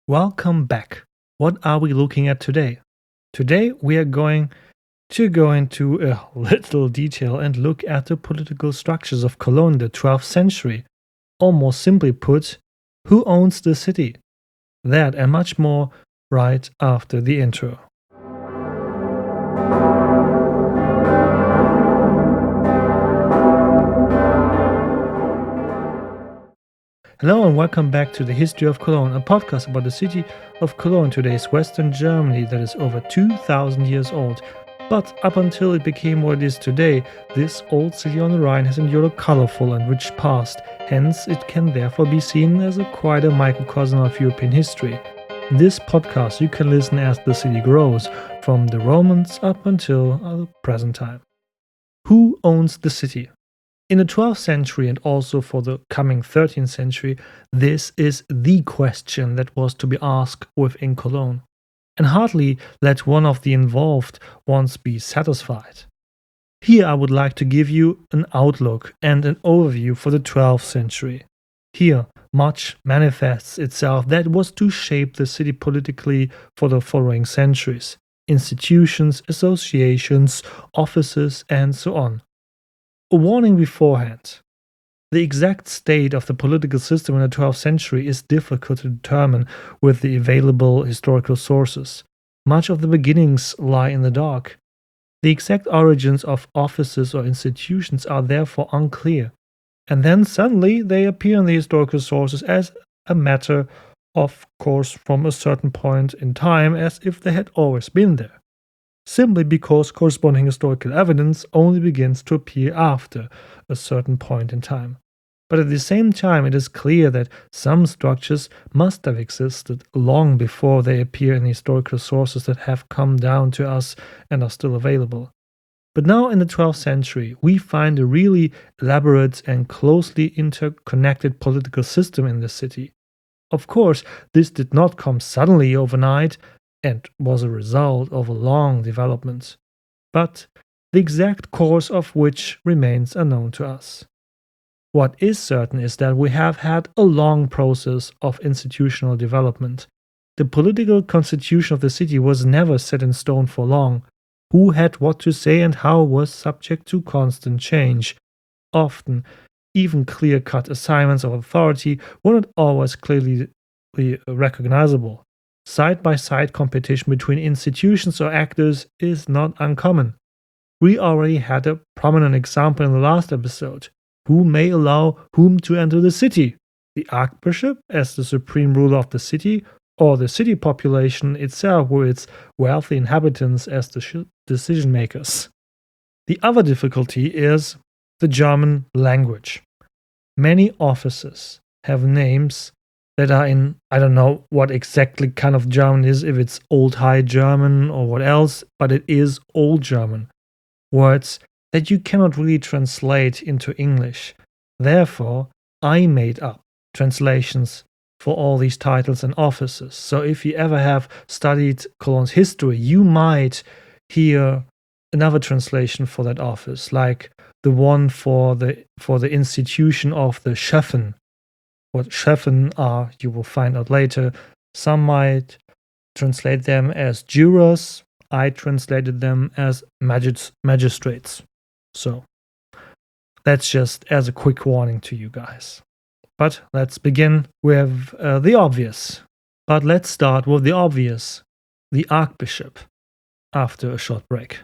Welcome back. What are we looking at today? Today we are going to go into a little detail and look at the political structures of Cologne in the 12th century. Or more simply put, who owns the city? That and much more right after the intro. Hello and welcome back to the History of Cologne, a podcast about the city of Cologne, today's Western Germany that is over 2,000 years old. But up until it became what it is today, this old city on the Rhine has endured a colorful and rich past, hence it can therefore be seen as quite a microcosm of European history. In this podcast you can listen as the city grows, from the Romans up until the present time. Who owns the city? In the 12th century and also for the coming 13th century, this is the question that was to be asked within Cologne. And hardly let one of the involved ones be satisfied. Here I would like to give you an outlook and an overview for the 12th century. Here much manifests itself that was to shape the city politically for the following centuries. Institutions, associations, offices, and so on. A warning beforehand. The exact state of the political system in the 12th century is difficult to determine with the available historical sources. Much of the beginnings lie in the dark. The exact origins of offices or institutions are therefore unclear. And then suddenly they appear in the historical sources as a matter of course from a certain point in time, as if they had always been there. Simply because corresponding historical evidence only begins to appear after a certain point in time. But at the same time, it is clear that some structures must have existed long before they appear in historical sources that have come down to us and are still available. But now in the 12th century, we find a really elaborate and closely interconnected political system in the city. Of course, this did not come suddenly overnight, and was a result of a long development, but the exact course of which remains unknown to us. What is certain is that we have had a long process of institutional development. The political constitution of the city was never set in stone for long. Who had what to say and how was subject to constant change. Often, even clear-cut assignments of authority were not always clearly recognizable. Side-by-side competition between institutions or actors is not uncommon. We already had a prominent example in the last episode. Who may allow whom to enter the city? The archbishop as the supreme ruler of the city, or the city population itself with its wealthy inhabitants as the decision makers? The other difficulty is the German language. Many offices have names that are in, I don't know what exactly kind of German is, if it's Old High German or what else, but it is Old German. Words that you cannot really translate into English. Therefore, I made up translations for all these titles and offices. So if you ever have studied Cologne's history, you might hear another translation for that office, like the one for the institution of the Schöffen. What Schöffen are, you will find out later. Some might translate them as jurors. I translated them as magistrates. So, that's just as a quick warning to you guys. But let's begin with the obvious. But let's start with the obvious, the archbishop, after a short break.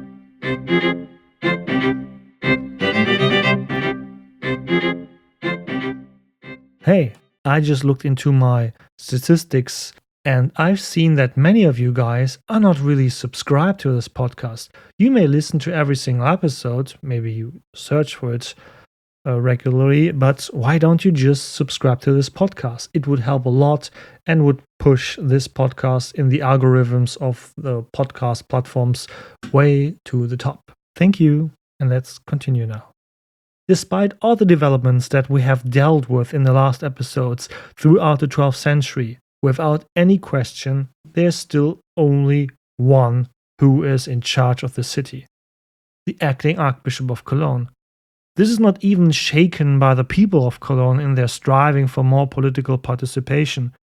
Hey, I just looked into my statistics and I've seen that many of you guys are not really subscribed to this podcast. You may listen to every single episode, maybe you search for it regularly, but why don't you just subscribe to this podcast? It would help a lot and would push this podcast in the algorithms of the podcast platforms way to the top. Thank you, and let's continue now. Despite all the developments that we have dealt with in the last episodes throughout the 12th century, without any question, there's still only one who is in charge of the city: the acting Archbishop of Cologne. This is not even shaken by the people of Cologne in their striving for more political participation.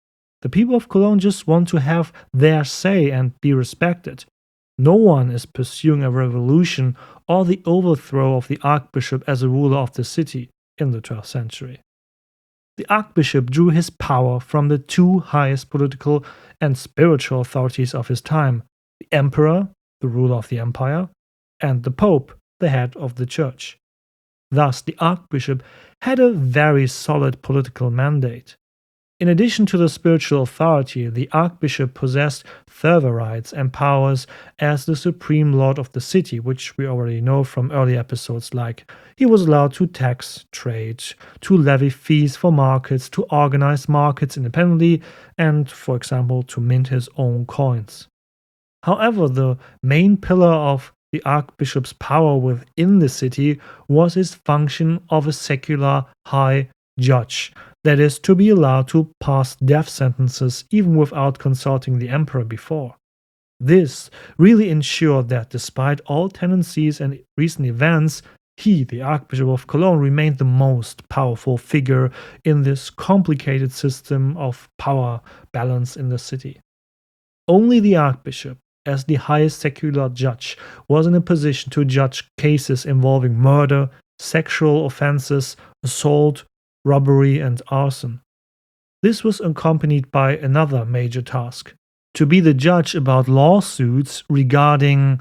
The people of Cologne just want to have their say and be respected. No one is pursuing a revolution or the overthrow of the archbishop as a ruler of the city in the 12th century. The archbishop drew his power from the two highest political and spiritual authorities of his time: the emperor, the ruler of the empire, and the pope, the head of the church. Thus, the archbishop had a very solid political mandate. In addition to the spiritual authority, the archbishop possessed further rights and powers as the supreme lord of the city, which we already know from early episodes, like he was allowed to tax trade, to levy fees for markets, to organize markets independently, and, for example, to mint his own coins. However, the main pillar of the archbishop's power within the city was his function of a secular high judge, that is, to be allowed to pass death sentences even without consulting the emperor before. This really ensured that despite all tendencies and recent events, he, the Archbishop of Cologne, remained the most powerful figure in this complicated system of power balance in the city. Only the Archbishop, as the highest secular judge, was in a position to judge cases involving murder, sexual offenses, assault, robbery, and arson. This was accompanied by another major task: to be the judge about lawsuits regarding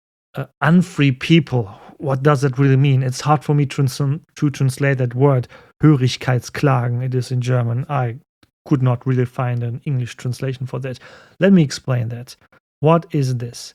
unfree people. What does that really mean? It's hard for me to translate that word, Hörigkeitsklagen, it is in German. I could not really find an English translation for that. Let me explain that. What is this?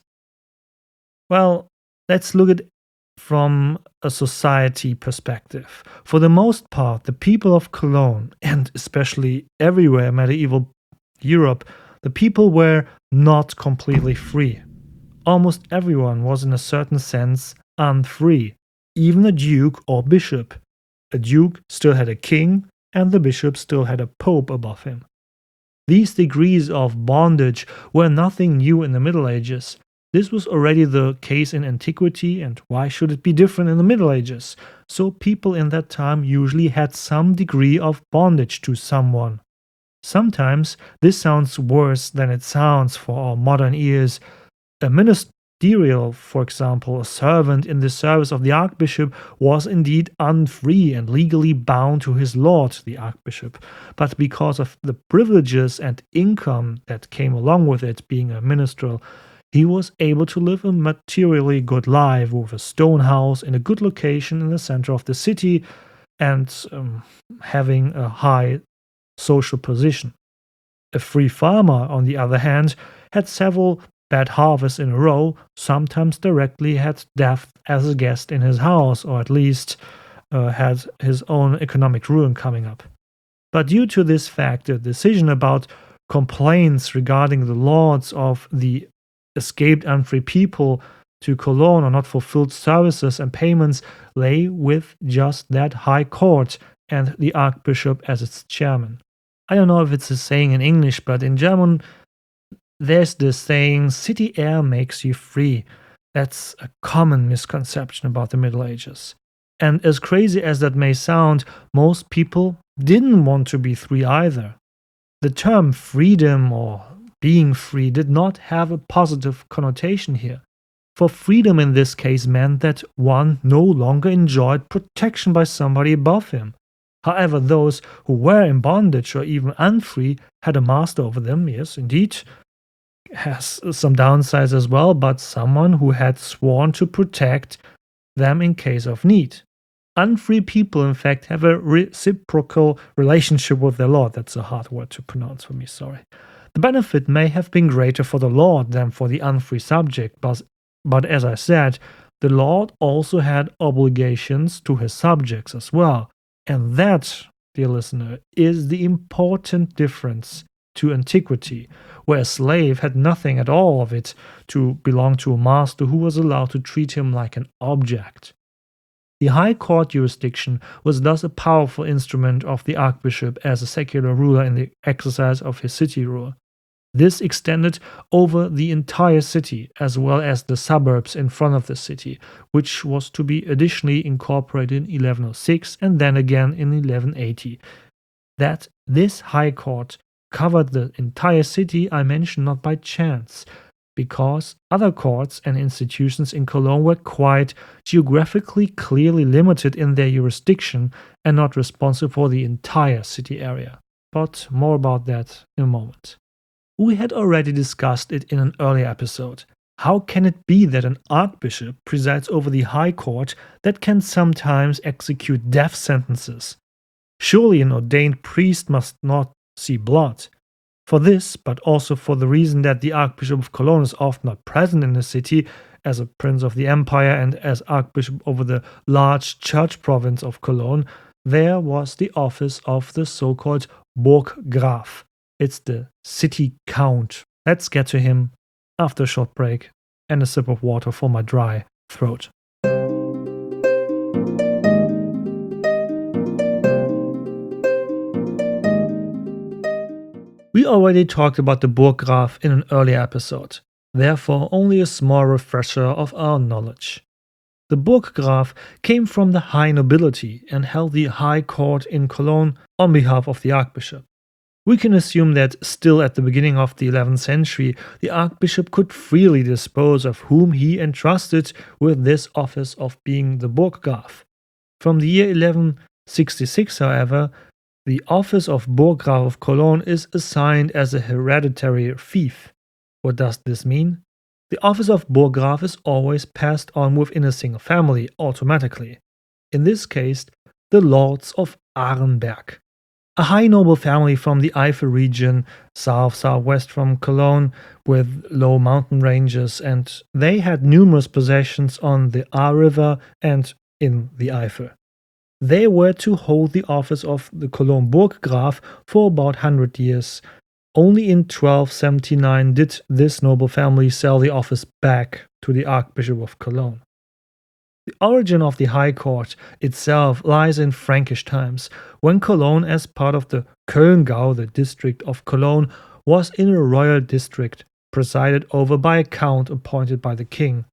Well, let's look at it from a society perspective. For the most part, the people of Cologne, and especially everywhere in medieval Europe, the people were not completely free. Almost everyone was in a certain sense unfree, even a duke or bishop. A duke still had a king, and the bishop still had a pope above him. These degrees of bondage were nothing new in the Middle Ages. This was already the case in antiquity, and why should it be different in the Middle Ages? So people in that time usually had some degree of bondage to someone. Sometimes this sounds worse than it sounds for our modern ears. A ministerial, for example, a servant in the service of the archbishop, was indeed unfree and legally bound to his lord, the archbishop. But because of the privileges and income that came along with it, being a ministerial, he was able to live a materially good life with a stone house in a good location in the center of the city and having a high social position. A free farmer, on the other hand, had several bad harvests in a row, sometimes directly had death as a guest in his house, or at least had his own economic ruin coming up. But due to this fact, the decision about complaints regarding the lords of the escaped unfree people to Cologne or not fulfilled services and payments lay with just that high court and the archbishop as its chairman. I don't know if it's a saying in English, but in German there's this saying, city air makes you free. That's a common misconception about the Middle Ages. And as crazy as that may sound, most people didn't want to be free either. The term freedom or being free did not have a positive connotation here. For freedom in this case meant that one no longer enjoyed protection by somebody above him. However, those who were in bondage or even unfree had a master over them, yes, indeed. Has some downsides as well, but someone who had sworn to protect them in case of need. Unfree people, in fact, have a reciprocal relationship with their lord. That's a hard word to pronounce for me, sorry. The benefit may have been greater for the lord than for the unfree subject, but as I said, the lord also had obligations to his subjects as well. And that, dear listener, is the important difference to antiquity, where a slave had nothing at all of it to belong to a master who was allowed to treat him like an object. The high court jurisdiction was thus a powerful instrument of the archbishop as a secular ruler in the exercise of his city rule. This extended over the entire city, as well as the suburbs in front of the city, which was to be additionally incorporated in 1106 and then again in 1180. That this high court covered the entire city I mentioned not by chance, because other courts and institutions in Cologne were quite geographically clearly limited in their jurisdiction and not responsible for the entire city area. But more about that in a moment. We had already discussed it in an earlier episode. How can it be that an archbishop presides over the high court that can sometimes execute death sentences? Surely an ordained priest must not see blood. For this, but also for the reason that the Archbishop of Cologne is often not present in the city as a prince of the empire and as archbishop over the large church province of Cologne, there was the office of the so-called Burggraf. It's the city count. Let's get to him after a short break and a sip of water for my dry throat. We already talked about the Burggraf in an earlier episode, therefore only a small refresher of our knowledge. The Burggraf came from the high nobility and held the high court in Cologne on behalf of the archbishop. We can assume that still at the beginning of the 11th century, the archbishop could freely dispose of whom he entrusted with this office of being the Burggraf. From the year 1166, however, the office of Burggraf of Cologne is assigned as a hereditary fief. What does this mean? The office of Burggraf is always passed on within a single family automatically. In this case, the Lords of Arenberg, a high noble family from the Eifel region, southwest from Cologne, with low mountain ranges, and they had numerous possessions on the Ahr River and in the Eifel. They were to hold the office of the Cologne Burggraf for about 100 years. Only in 1279 did this noble family sell the office back to the Archbishop of Cologne. The origin of the High Court itself lies in Frankish times, when Cologne, as part of the Köln-Gau, the district of Cologne, was in a royal district, presided over by a count appointed by the king.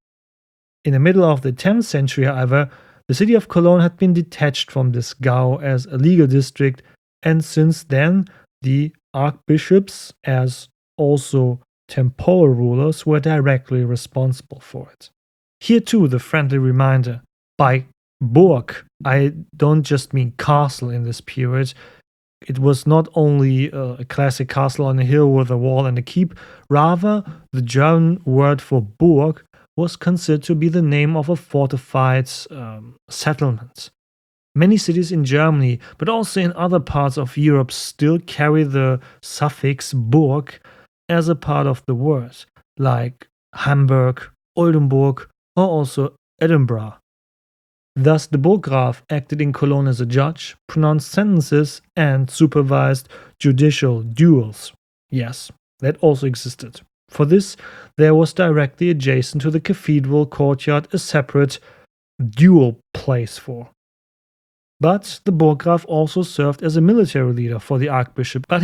In the middle of the 10th century, however, the city of Cologne had been detached from this Gau as a legal district, and since then the archbishops, as also temporal rulers, were directly responsible for it. Here too the friendly reminder, by Burg, I don't just mean castle in this period. It was not only a classic castle on a hill with a wall and a keep, rather the German word for Burg was considered to be the name of a fortified settlement. Many cities in Germany, but also in other parts of Europe, still carry the suffix Burg as a part of the word, like Hamburg, Oldenburg, or also Edinburgh. Thus, the Burggraf acted in Cologne as a judge, pronounced sentences, and supervised judicial duels. Yes, that also existed. For this, there was directly adjacent to the cathedral courtyard a separate duel place for. But the Burggraf also served as a military leader for the archbishop, and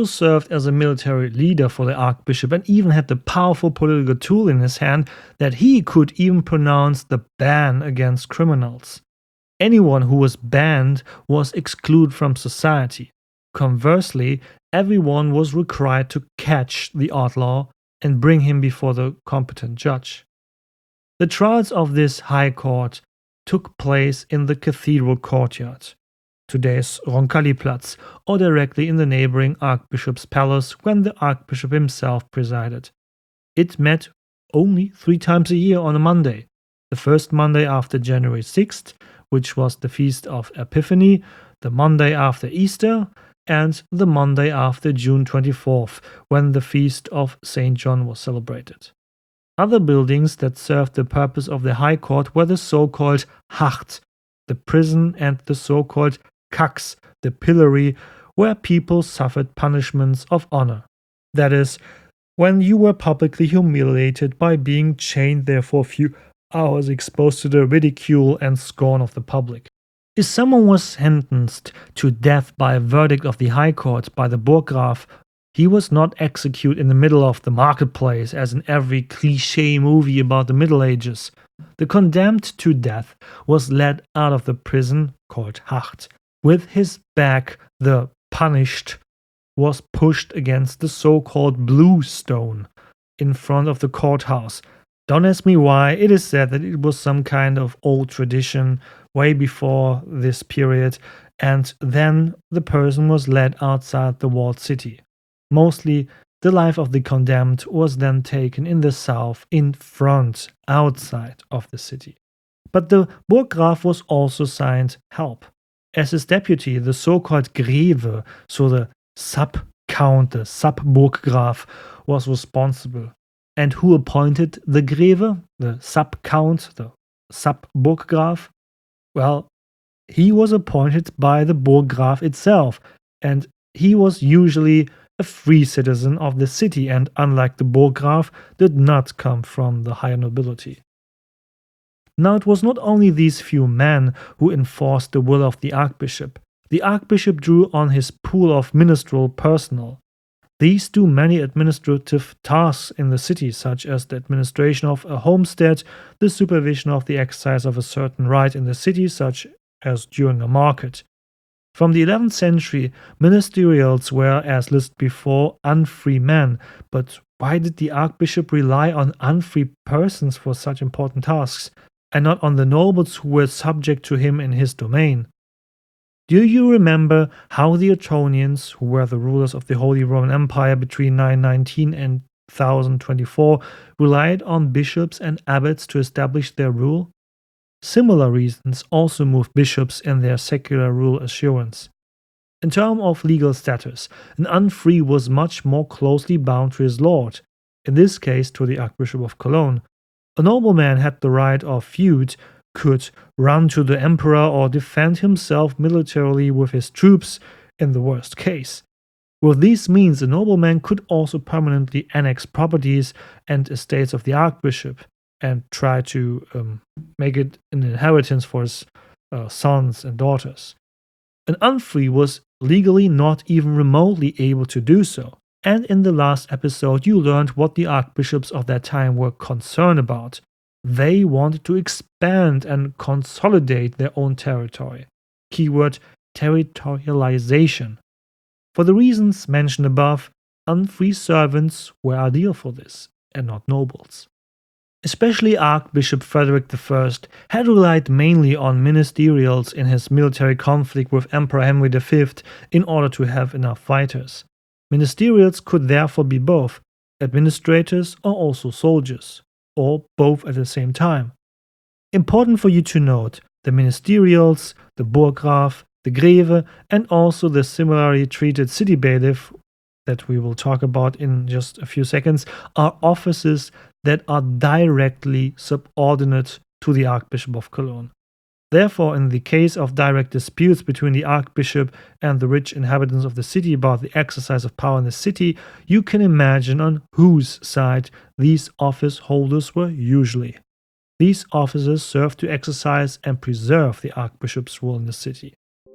even had the powerful political tool in his hand that he could even pronounce the ban against criminals. Anyone who was banned was excluded from society. Conversely, everyone was required to catch the outlaw and bring him before the competent judge. The trials of this high court took place in the cathedral courtyard, today's Roncalli-Platz, or directly in the neighboring Archbishop's Palace when the Archbishop himself presided. It met only 3 times a year on a Monday, the first Monday after January 6th, which was the Feast of Epiphany, the Monday after Easter, and the Monday after June 24th, when the Feast of St. John was celebrated. Other buildings that served the purpose of the High Court were the so-called Hacht, the prison, and the so-called Kax, the pillory, where people suffered punishments of honor. That is, when you were publicly humiliated by being chained there for a few hours, exposed to the ridicule and scorn of the public. If someone was sentenced to death by a verdict of the High Court by the Burggraf, he was not executed in the middle of the marketplace as in every cliché movie about the Middle Ages. The condemned to death was led out of the prison, called Hacht, with his back, the punished, was pushed against the so-called Blue Stone in front of the courthouse. Don't ask me why. It is said that it was some kind of old tradition way before this period, and then the person was led outside the walled city. Mostly, the life of the condemned was then taken in the south, in front, outside of the city. But the Burggraf was also assigned help. As his deputy, the so-called Greve, so the sub-count, the sub-Burggraf, was responsible. And who appointed the Greve, the sub-count, the sub-Burggraf? Well, he was appointed by the Burggraf itself, and he was usually a free citizen of the city and, unlike the Burggraf, did not come from the higher nobility. Now it was not only these few men who enforced the will of the archbishop. The archbishop drew on his pool of ministerial personnel. These do many administrative tasks in the city, such as the administration of a homestead, the supervision of the exercise of a certain right in the city, such as during a market. From the 11th century, ministerials were, as listed before, unfree men. But why did the archbishop rely on unfree persons for such important tasks, and not on the nobles who were subject to him in his domain? Do you remember how the Ottonians, who were the rulers of the Holy Roman Empire between 919 and 1024, relied on bishops and abbots to establish their rule? Similar reasons also moved bishops in their secular rule assurance. In terms of legal status, an unfree was much more closely bound to his lord, in this case to the Archbishop of Cologne. A nobleman had the right of feud, could run to the emperor or defend himself militarily with his troops in the worst case. With these means, a nobleman could also permanently annex properties and estates of the archbishop and try to make it an inheritance for his sons and daughters. An unfree was legally not even remotely able to do so. And in the last episode, you learned what the archbishops of that time were concerned about. They wanted to expand and consolidate their own territory. Keyword territorialization. For the reasons mentioned above, unfree servants were ideal for this, and not nobles. Especially Archbishop Frederick I had relied mainly on ministerials in his military conflict with Emperor Henry V in order to have enough fighters. Ministerials could therefore be both administrators or also soldiers, or both at the same time. Important for you to note, the ministerials, the Burggraf, the Greve, and also the similarly treated city bailiff, that we will talk about in just a few seconds, are offices that are directly subordinate to the Archbishop of Cologne. Therefore, in the case of direct disputes between the archbishop and the rich inhabitants of the city about the exercise of power in the city, you can imagine on whose side these office holders were usually. These officers served to exercise and preserve the archbishop's rule in the city.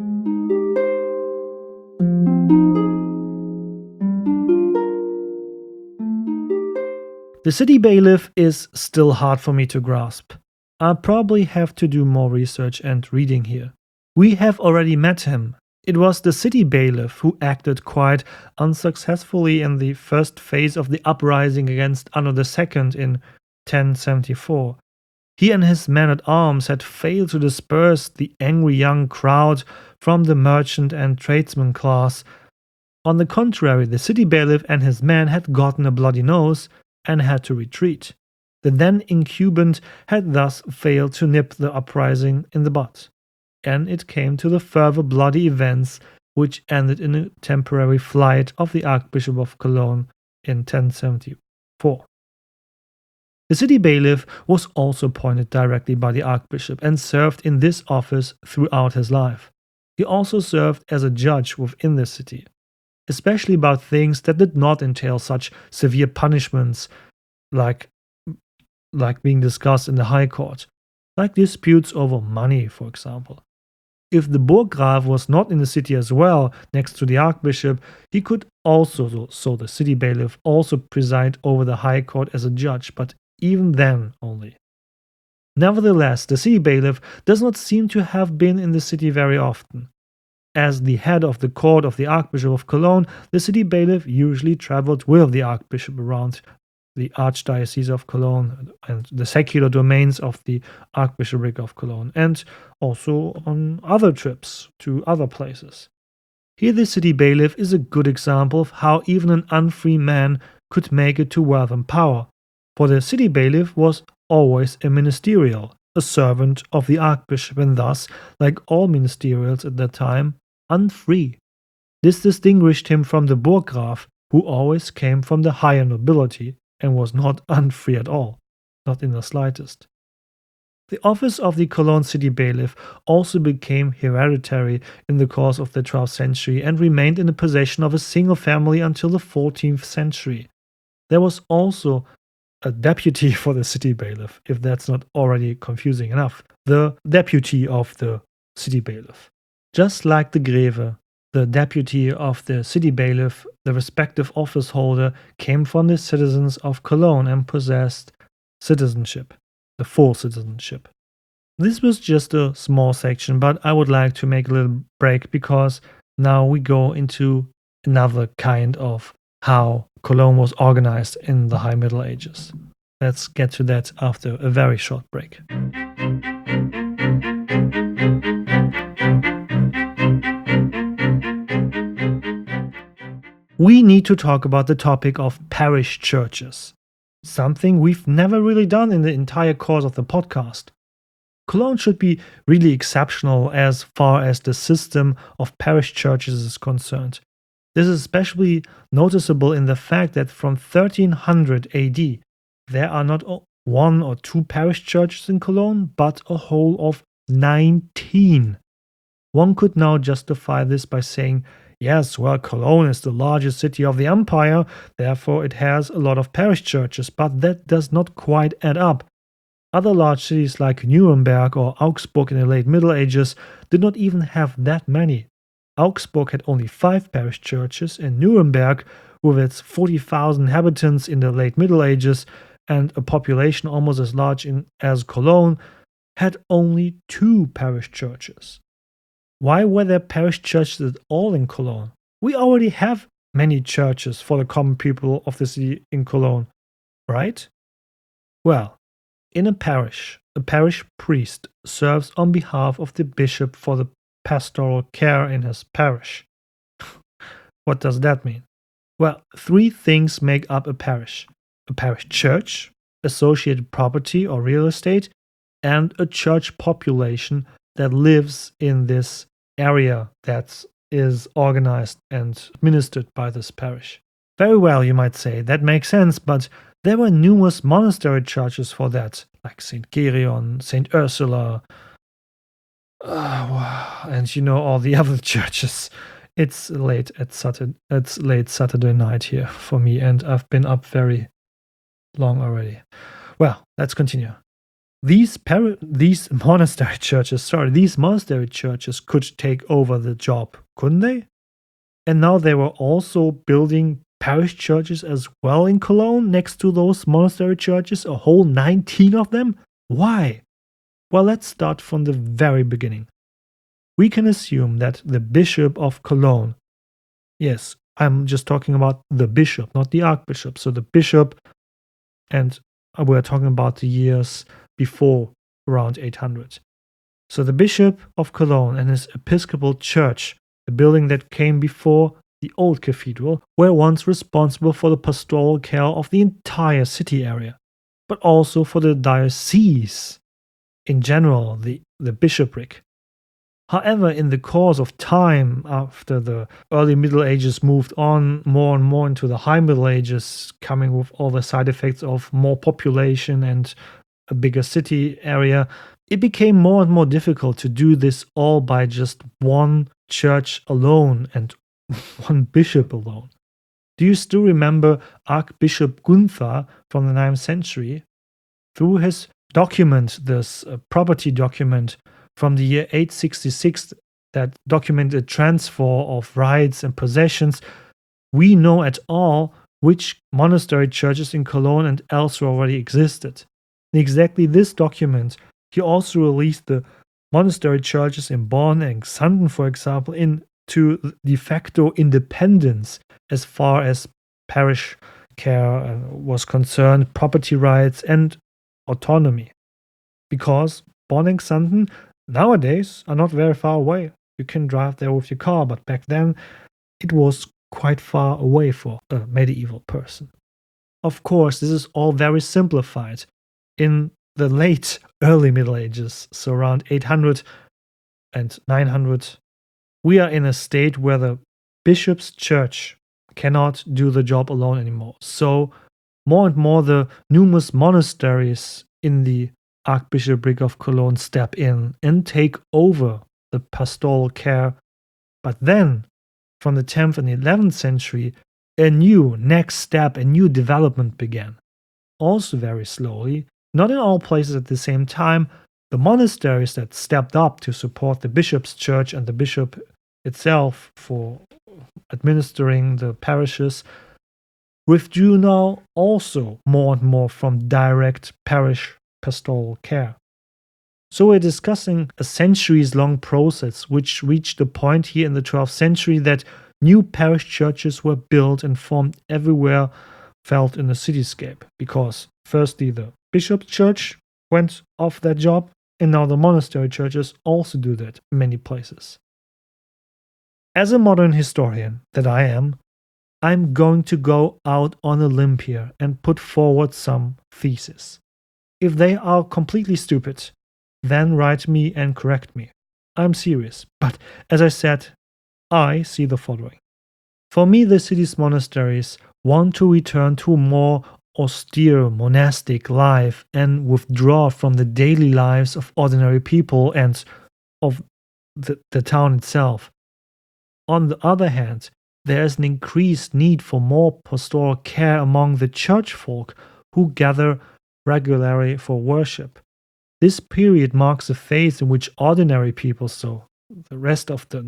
The city bailiff is still hard for me to grasp. I'll probably have to do more research and reading here. We have already met him. It was the city bailiff who acted quite unsuccessfully in the first phase of the uprising against Anno II in 1074. He and his men-at-arms had failed to disperse the angry young crowd from the merchant and tradesman class. On the contrary, the city bailiff and his men had gotten a bloody nose and had to retreat. The then incumbent had thus failed to nip the uprising in the bud, and it came to the further bloody events which ended in a temporary flight of the Archbishop of Cologne in 1074. The city bailiff was also appointed directly by the archbishop and served in this office throughout his life. He also served as a judge within the city, especially about things that did not entail such severe punishments like being discussed in the High Court, like disputes over money, for example. If the Burggraf was not in the city as well, next to the archbishop, he could also, so the city bailiff, also preside over the High Court as a judge, but even then only. Nevertheless, the city bailiff does not seem to have been in the city very often. As the head of the court of the Archbishop of Cologne, the city bailiff usually traveled with the Archbishop around the Archdiocese of Cologne and the secular domains of the Archbishopric of Cologne, and also on other trips to other places. Here, the city bailiff is a good example of how even an unfree man could make it to wealth and power, for the city bailiff was always a ministerial, a servant of the Archbishop, and thus, like all ministerials at that time, unfree. This distinguished him from the Burggraf, who always came from the higher nobility and was not unfree at all, not in the slightest. The office of the Cologne city bailiff also became hereditary in the course of the 12th century and remained in the possession of a single family until the 14th century. There was also a deputy for the city bailiff, if that's not already confusing enough, the deputy of the city bailiff. Just like the Greve, the deputy of the city bailiff, the respective office holder, came from the citizens of Cologne and possessed citizenship, the full citizenship. This was just a small section, but I would like to make a little break because now we go into another kind of how Cologne was organized in the High Middle Ages. Let's get to that after a very short break. We need to talk about the topic of parish churches, something we've never really done in the entire course of the podcast. Cologne should be really exceptional as far as the system of parish churches is concerned. This is especially noticeable in the fact that from 1300 AD, there are not one or two parish churches in Cologne, but a whole of 19. One could now justify this by saying, yes, well, Cologne is the largest city of the empire, therefore it has a lot of parish churches, but that does not quite add up. Other large cities like Nuremberg or Augsburg in the late Middle Ages did not even have that many. Augsburg had only 5 parish churches, and Nuremberg, with its 40,000 inhabitants in the late Middle Ages and a population almost as large as Cologne, had only 2 parish churches. Why were there parish churches at all in Cologne? We already have many churches for the common people of the city in Cologne, right? Well, in a parish priest serves on behalf of the bishop for the pastoral care in his parish. What does that mean? Well, 3 things make up a parish church, associated property or real estate, and a church population that lives in this area that is organized and administered by this parish. Very well, you might say, that makes sense, but there were numerous monastery churches for that, like St. Gereon, St. Ursula, and all the other churches. It's late Saturday night here for me, and I've been up very long already. Well, let's continue. These monastery churches could take over the job, couldn't they? And now they were also building parish churches as well in Cologne next to those monastery churches, a whole 19 of them? Why? Well, let's start from the very beginning. We can assume that the Bishop of Cologne, yes, I'm just talking about the bishop, not the archbishop, so the bishop, and we're talking about the years before around 800. So the Bishop of Cologne and his Episcopal Church, the building that came before the old cathedral, were once responsible for the pastoral care of the entire city area, but also for the diocese in general, the bishopric. However, in the course of time, after the early Middle Ages moved on more and more into the High Middle Ages, coming with all the side effects of more population and a bigger city area, it became more and more difficult to do this all by just one church alone and one bishop alone. Do you still remember Archbishop Gunther from the 9th century? Through his document, this property document from the year 866 that documented transfer of rights and possessions, we know at all which monastery churches in Cologne and elsewhere already existed. In exactly this document, he also released the monastery churches in Bonn and Xanten, for example, into de facto independence as far as parish care was concerned, property rights, and autonomy. Because Bonn and Xanten nowadays are not very far away. You can drive there with your car, but back then it was quite far away for a medieval person. Of course, this is all very simplified. In the late early Middle Ages, so around 800 and 900, we are in a state where the bishop's church cannot do the job alone anymore. So more and more the numerous monasteries in the Archbishopric of Cologne step in and take over the pastoral care. But then, from the 10th and 11th century, a new next step, a new development began. Also very slowly, not in all places at the same time, the monasteries that stepped up to support the bishop's church and the bishop itself for administering the parishes withdrew now also more and more from direct parish pastoral care. So we're discussing a centuries-long process which reached a point here in the 12th century that new parish churches were built and formed everywhere felt in the cityscape, because firstly the bishop's church went off that job, and now the monastery churches also do that in many places. As a modern historian that I am, I'm going to go out on a limb here and put forward some theses. If they are completely stupid, then write me and correct me. I'm serious, but as I said, I see the following. For me, the city's monasteries want to return to a more austere monastic life and withdraw from the daily lives of ordinary people and of the town itself. On the other hand, there is an increased need for more pastoral care among the church folk who gather regularly for worship. This period marks a phase in which ordinary people, so the rest of the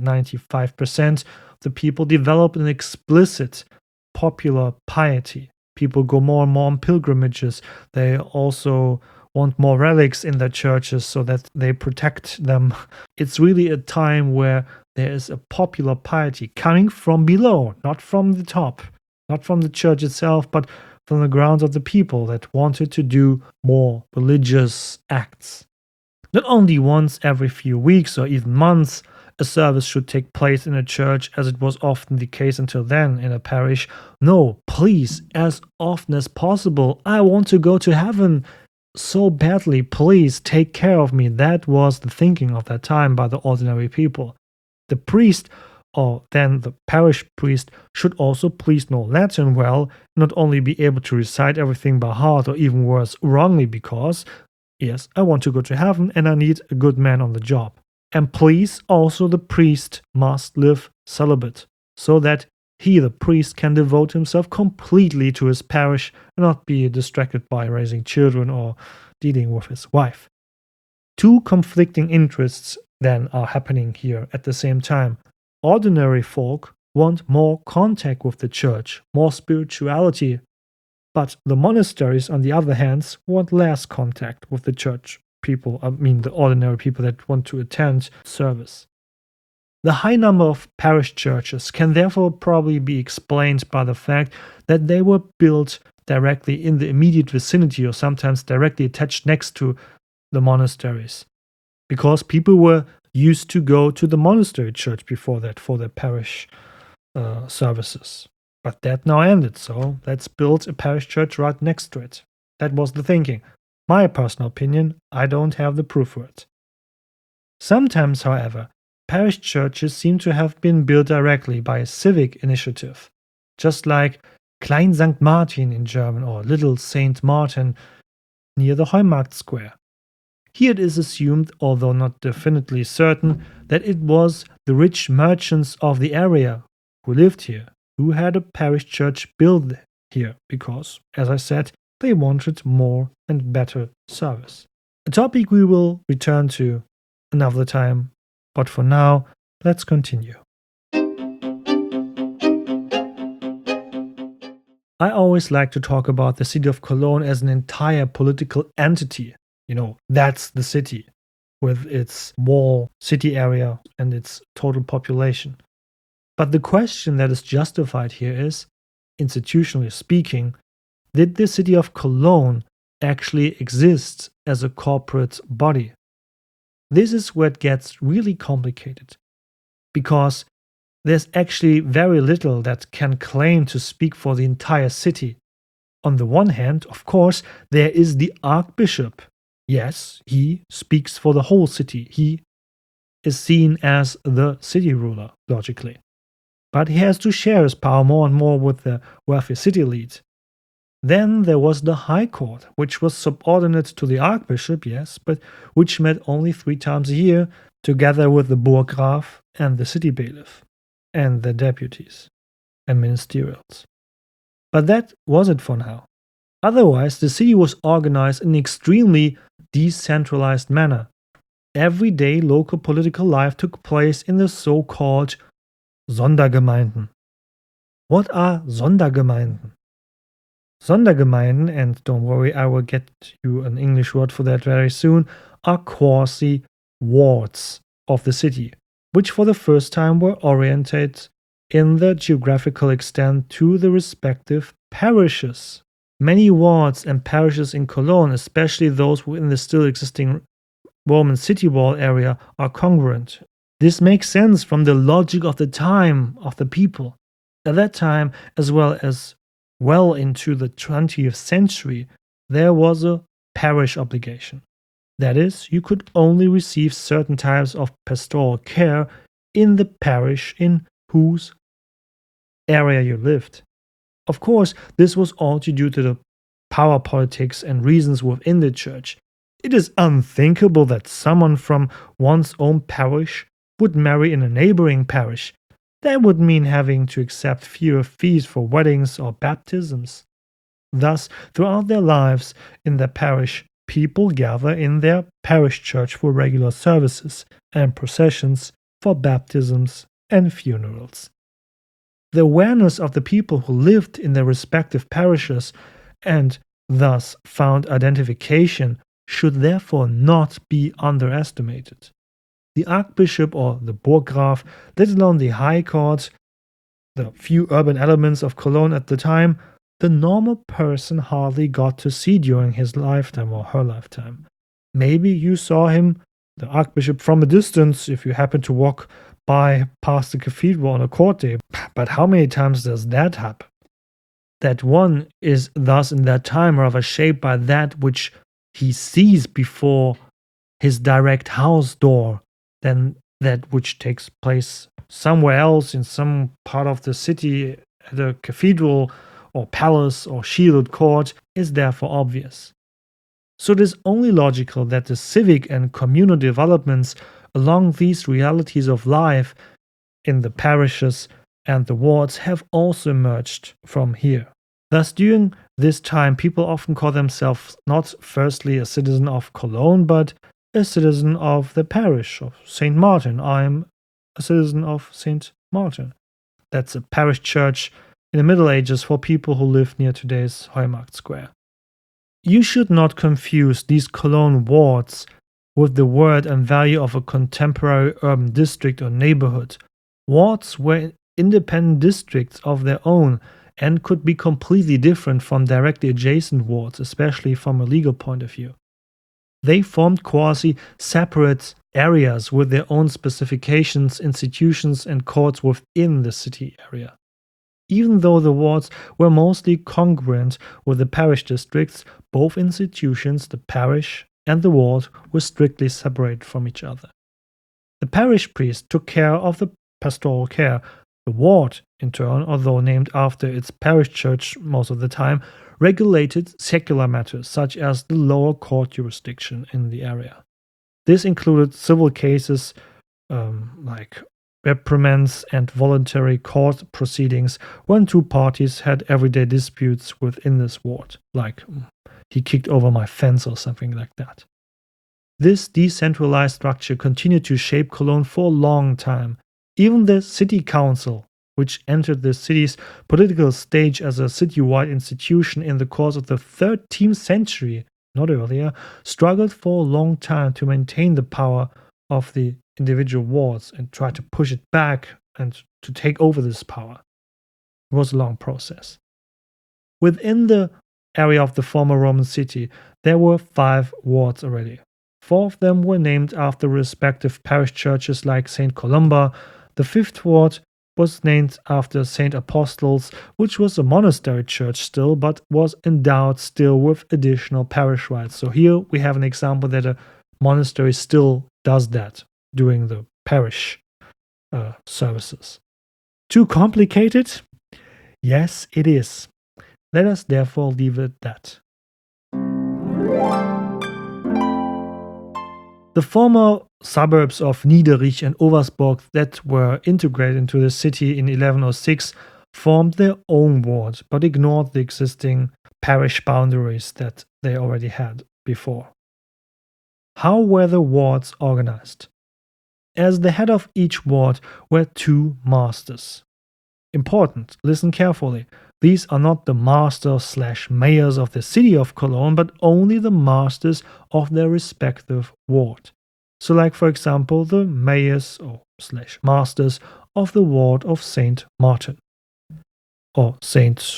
95% of the people, develop an explicit popular piety. People go more and more on pilgrimages. They also want more relics in their churches so that they protect them. It's really a time where there is a popular piety coming from below, not from the top, not from the church itself, but from the grounds of the people that wanted to do more religious acts. Not only once every few weeks or even months, a service should take place in a church, as it was often the case until then in a parish. No, please, as often as possible. I want to go to heaven so badly. Please take care of me. That was the thinking of that time by the ordinary people. The priest, or then the parish priest, should also please know Latin well, not only be able to recite everything by heart or even worse, wrongly, because, yes, I want to go to heaven and I need a good man on the job. And please, also the priest must live celibate, so that he, the priest, can devote himself completely to his parish and not be distracted by raising children or dealing with his wife. Two conflicting interests then are happening here at the same time. Ordinary folk want more contact with the church, more spirituality, but the monasteries, on the other hand, want less contact with the church people, the ordinary people that want to attend service. The high number of parish churches can therefore probably be explained by the fact that they were built directly in the immediate vicinity or sometimes directly attached next to the monasteries, because people were used to go to the monastery church before that for their parish services. But that now ended, so let's build a parish church right next to it. That was the thinking. My personal opinion, I don't have the proof for it. Sometimes, however, parish churches seem to have been built directly by a civic initiative, just like Klein St. Martin in German or Little St. Martin near the Heumarkt Square. Here it is assumed, although not definitely certain, that it was the rich merchants of the area who lived here who had a parish church built here because, as I said, they wanted more and better service. A topic we will return to another time, but for now, let's continue. I always like to talk about the city of Cologne as an entire political entity. That's the city, with its wall city area and its total population. But the question that is justified here is, institutionally speaking, did the city of Cologne actually exist as a corporate body? This is where it gets really complicated, because there's actually very little that can claim to speak for the entire city. On the one hand, of course, there is the archbishop. Yes, he speaks for the whole city. He is seen as the city ruler, logically. But he has to share his power more and more with the wealthy city elite. Then there was the High Court, which was subordinate to the Archbishop, yes, but which met only 3 times a year, together with the Burggraf and the city bailiff, and their deputies and ministerials. But that was it for now. Otherwise, the city was organized in an extremely decentralized manner. Everyday local political life took place in the so-called Sondergemeinden. What are Sondergemeinden? Sondergemeinden, and don't worry, I will get you an English word for that very soon, are quasi-wards of the city, which for the first time were oriented in the geographical extent to the respective parishes. Many wards and parishes in Cologne, especially those within the still existing Roman city wall area, are congruent. This makes sense from the logic of the time of the people. At that time, as well as well into the 20th century, there was a parish obligation. That is, you could only receive certain types of pastoral care in the parish in whose area you lived. Of course, this was all due to the power politics and reasons within the church. It is unthinkable that someone from one's own parish would marry in a neighboring parish. That would mean having to accept fewer fees for weddings or baptisms. Thus, throughout their lives in their parish, people gather in their parish church for regular services and processions, for baptisms and funerals. The awareness of the people who lived in their respective parishes and thus found identification should therefore not be underestimated. The Archbishop or the Burggraf, let alone the High Court, the few urban elements of Cologne at the time, the normal person hardly got to see during his lifetime or her lifetime. Maybe you saw him, the Archbishop, from a distance if you happened to walk by past the cathedral on a court day, but how many times does that happen? That one is thus in that time rather shaped by that which he sees before his direct house door than that which takes place somewhere else in some part of the city at a cathedral or palace or shielded court is therefore obvious. So it is only logical that the civic and communal developments along these realities of life in the parishes and the wards have also emerged from here. Thus, during this time, people often call themselves not firstly a citizen of Cologne, but a citizen of the parish of St. Martin. I'm a citizen of St. Martin. That's a parish church in the Middle Ages for people who live near today's Heumarkt Square. You should not confuse these Cologne wards with the word and value of a contemporary urban district or neighborhood. Wards were independent districts of their own and could be completely different from directly adjacent wards, especially from a legal point of view. They formed quasi-separate areas with their own specifications, institutions, and courts within the city area. Even though the wards were mostly congruent with the parish districts, both institutions, the parish and the ward, were strictly separated from each other. The parish priest took care of the pastoral care. The ward, in turn, although named after its parish church most of the time, regulated secular matters such as the lower court jurisdiction in the area. This included civil cases like reprimands and voluntary court proceedings when two parties had everyday disputes within this ward, like he kicked over my fence or something like that. This decentralized structure continued to shape Cologne for a long time. Even the city council, which entered the city's political stage as a citywide institution in the course of the 13th century, not earlier, struggled for a long time to maintain the power of the individual wards and tried to push it back and to take over this power. It was a long process. Within the area of the former Roman city, there were 5 wards already. 4 of them were named after respective parish churches like St. Columba. The 5th ward was named after St. Apostles, which was a monastery church still, but was endowed still with additional parish rights. So here we have an example that a monastery still does that during the parish services. Too complicated? Yes, it is. Let us therefore leave it at that. The former suburbs of Niederich and Oversborg that were integrated into the city in 1106 formed their own ward, but ignored the existing parish boundaries that they already had before. How were the wards organized? As the head of each ward were 2 masters. Important, listen carefully. These are not the masters/mayors of the city of Cologne, but only the masters of their respective ward. So like for example the mayors or masters of the ward of St. Martin or St.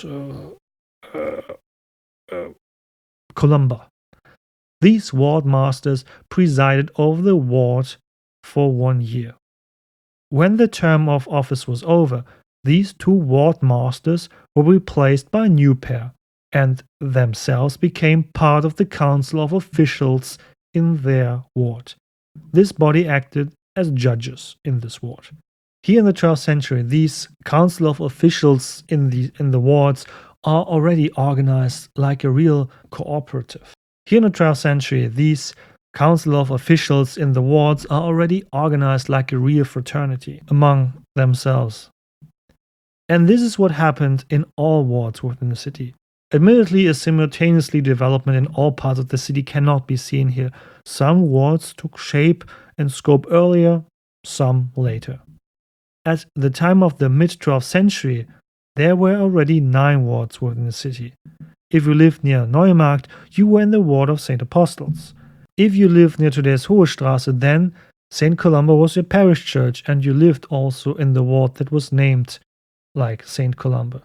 Columba. These ward masters presided over the ward for 1 year. When the term of office was over, these 2 ward masters were replaced by a new pair and themselves became part of the council of officials in their ward. This body acted as judges in this ward. Here in the 12th century, these council of officials in the wards are already organized like a real cooperative. Here in the 12th century, these council of officials in the wards are already organized like a real fraternity among themselves. And this is what happened in all wards within the city. Admittedly, a simultaneously development in all parts of the city cannot be seen here. Some wards took shape and scope earlier, some later. At the time of the mid-12th century, there were already 9 wards within the city. If you lived near Neumarkt, you were in the ward of St. Apostles. If you lived near today's Hohe Straße, then St. Columba was your parish church and you lived also in the ward that was named like St. Columba.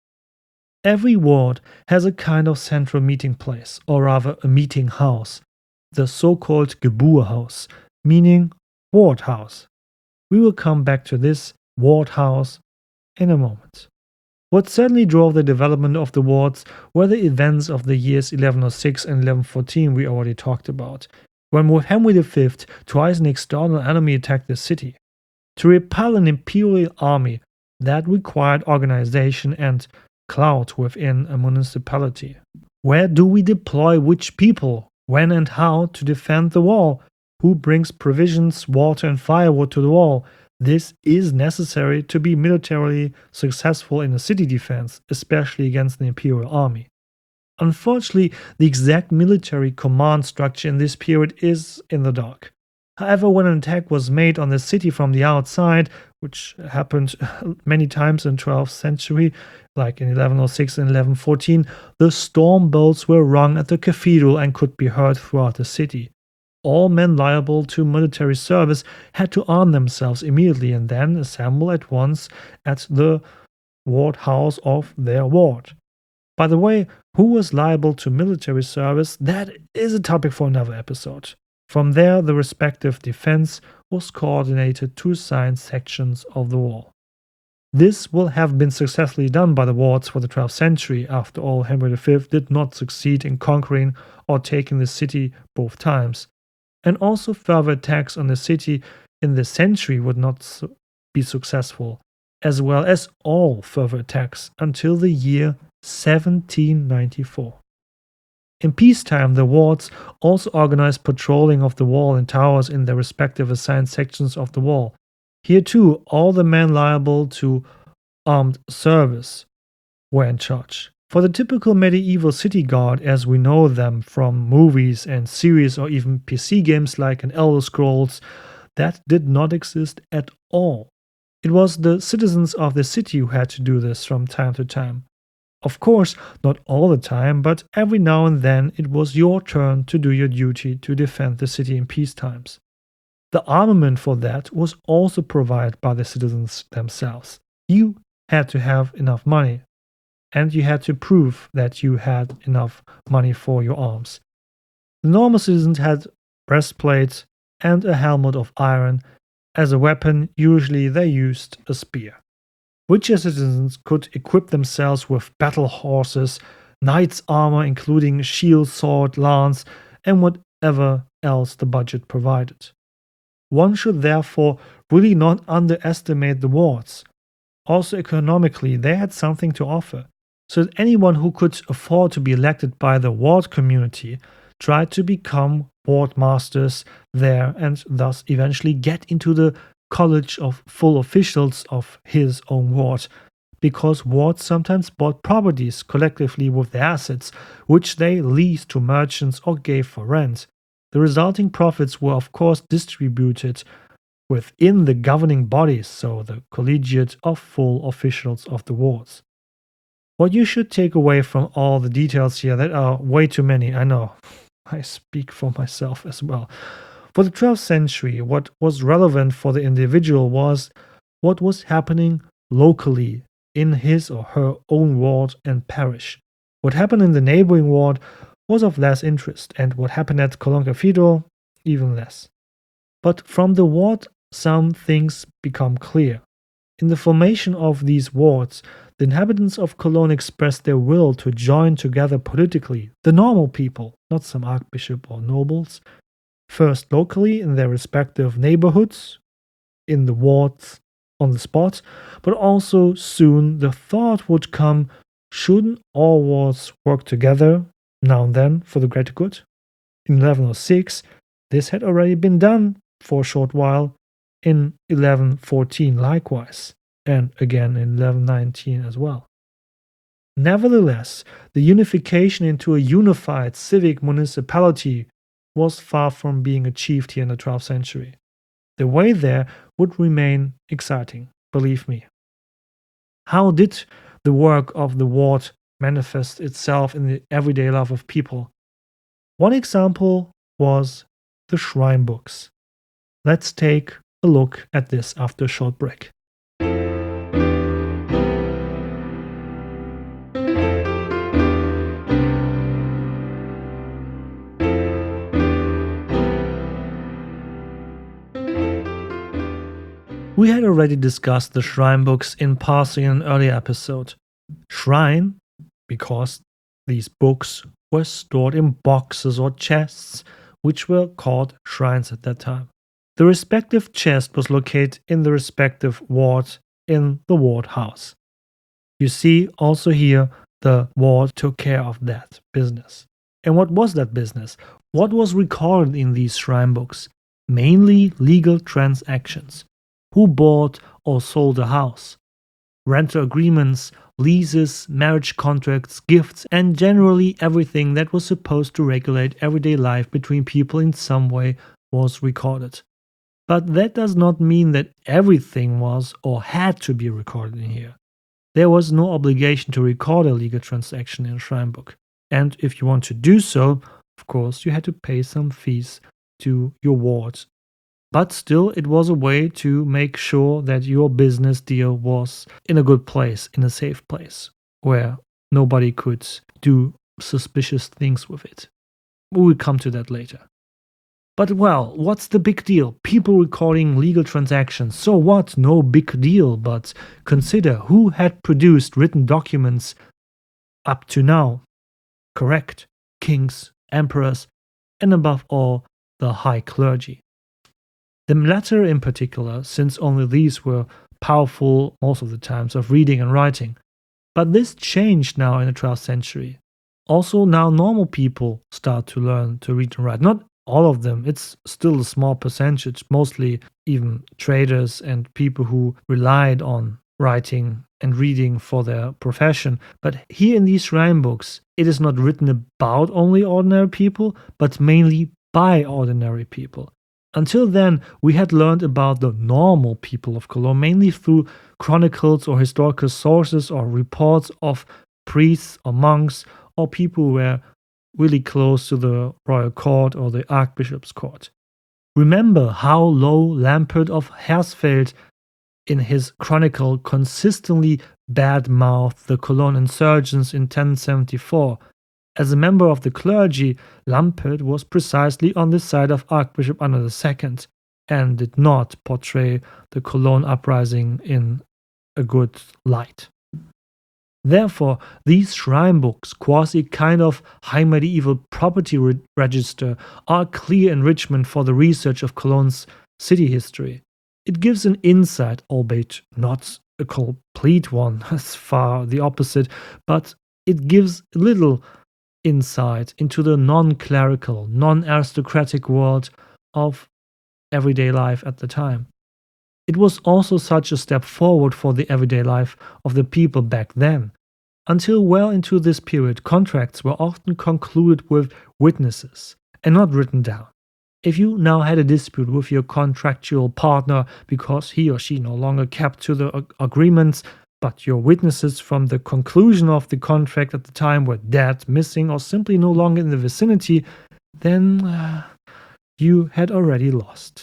Every ward has a kind of central meeting place, or rather a meeting house, the so-called Geburhaus, meaning ward house. We will come back to this ward house in a moment. What certainly drove the development of the wards were the events of the years 1106 and 1114 we already talked about, when with Henry V twice an external enemy attacked the city. To repel an imperial army, that required organization and clout within a municipality. Where do we deploy which people, when and how to defend the wall? Who brings provisions, water and firewood to the wall? This is necessary to be militarily successful in a city defense, especially against the imperial army. Unfortunately, the exact military command structure in this period is in the dark. However, when an attack was made on the city from the outside, which happened many times in the 12th century, like in 1106 and 1114, the storm bells were rung at the cathedral and could be heard throughout the city. All men liable to military service had to arm themselves immediately and then assemble at once at the ward house of their ward. By the way, who was liable to military service? That is a topic for another episode. From there, the respective defense was coordinated to assign sections of the wall. This will have been successfully done by the wards for the 12th century. After all, Henry V did not succeed in conquering or taking the city both times. And also further attacks on the city in the century would not be successful, as well as all further attacks until the year 1794. In peacetime, the wards also organized patrolling of the wall and towers in their respective assigned sections of the wall. Here too, all the men liable to armed service were in charge. For the typical medieval city guard, as we know them from movies and series or even PC games like an Elder Scrolls, that did not exist at all. It was the citizens of the city who had to do this from time to time. Of course, not all the time, but every now and then it was your turn to do your duty to defend the city in peace times. The armament for that was also provided by the citizens themselves. You had to have enough money, and you had to prove that you had enough money for your arms. The normal citizens had breastplates and a helmet of iron. As a weapon, usually they used a spear. Richer citizens could equip themselves with battle horses, knight's armor including shield, sword, lance, and whatever else the budget provided. One should therefore really not underestimate the wards. Also, economically, they had something to offer, so that anyone who could afford to be elected by the ward community tried to become ward masters there and thus eventually get into the college of full officials of his own ward, because wards sometimes bought properties collectively with their assets, which they leased to merchants or gave for rent. The resulting profits were of course distributed within the governing bodies, so the collegiate of full officials of the wards. What you should take away from all the details here, that are way too many, I know, I speak for myself as well. For the 12th century, what was relevant for the individual was what was happening locally in his or her own ward and parish. What happened in the neighboring ward was of less interest, and what happened at Cologne Cathedral, even less. But from the ward, some things become clear. In the formation of these wards, the inhabitants of Cologne expressed their will to join together politically, the normal people, not some archbishop or nobles, first locally in their respective neighborhoods, in the wards on the spot, but also soon the thought would come, shouldn't all wards work together now and then for the greater good? In 1106, this had already been done for a short while, in 1114 likewise, and again in 1119 as well. Nevertheless, the unification into a unified civic municipality was far from being achieved here in the 12th century. The way there would remain exciting, believe me. How did the work of the ward manifest itself in the everyday life of people? One example was the shrine books. Let's take a look at this after a short break. We had already discussed the shrine books in passing in an earlier episode. Shrine, because these books were stored in boxes or chests, which were called shrines at that time. The respective chest was located in the respective ward in the ward house. You see also here the ward took care of that business. And what was that business? What was recorded in these shrine books? Mainly legal transactions. Who bought or sold a house? Rental agreements, leases, marriage contracts, gifts, and generally everything that was supposed to regulate everyday life between people in some way was recorded. But that does not mean that everything was or had to be recorded in here. There was no obligation to record a legal transaction in a shrine book. And if you want to do so, of course, you had to pay some fees to your ward. But still, it was a way to make sure that your business deal was in a good place, in a safe place, where nobody could do suspicious things with it. We will come to that later. But well, what's the big deal? People recording legal transactions. So what? No big deal, but consider who had produced written documents up to now. Correct. Kings, emperors, and above all, the high clergy. The latter in particular, since only these were powerful most of the times of reading and writing. But this changed now in the 12th century. Also now normal people start to learn to read and write. Not all of them, it's still a small percentage, mostly even traders and people who relied on writing and reading for their profession. But here in these shrine books, it is not written about only ordinary people, but mainly by ordinary people. Until then, we had learned about the normal people of Cologne mainly through chronicles or historical sources or reports of priests or monks or people who were really close to the royal court or the archbishop's court. Remember how Low Lampert of Hersfeld in his chronicle consistently bad-mouthed the Cologne insurgents in 1074. As a member of the clergy, Lampert was precisely on the side of Archbishop Anno II and did not portray the Cologne uprising in a good light. Therefore, these shrine books, quasi kind of high medieval property register, are a clear enrichment for the research of Cologne's city history. It gives an insight, albeit not a complete one, as far the opposite, but it gives little insight into the non-clerical, non-aristocratic world of everyday life at the time. It was also such a step forward for the everyday life of the people back then. Until well into this period, contracts were often concluded with witnesses and not written down. If you now had a dispute with your contractual partner because he or she no longer kept to the agreements, but your witnesses from the conclusion of the contract at the time were dead, missing, or simply no longer in the vicinity, then you had already lost.